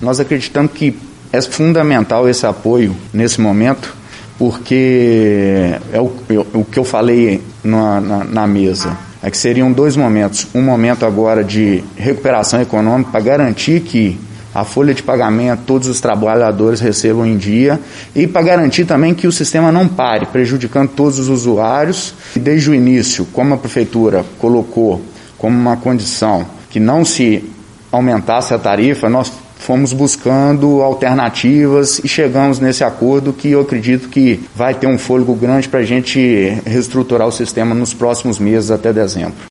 Nós acreditamos que é fundamental esse apoio nesse momento, porque é o que eu falei na mesa. É que seriam dois momentos. Um momento agora de recuperação econômica para garantir que a folha de pagamento, todos os trabalhadores recebam em dia, e para garantir também que o sistema não pare, prejudicando todos os usuários. E desde o início, como a Prefeitura colocou como uma condição que não se aumentasse a tarifa, nós fomos buscando alternativas e chegamos nesse acordo que eu acredito que vai ter um fôlego grande para a gente reestruturar o sistema nos próximos meses até dezembro.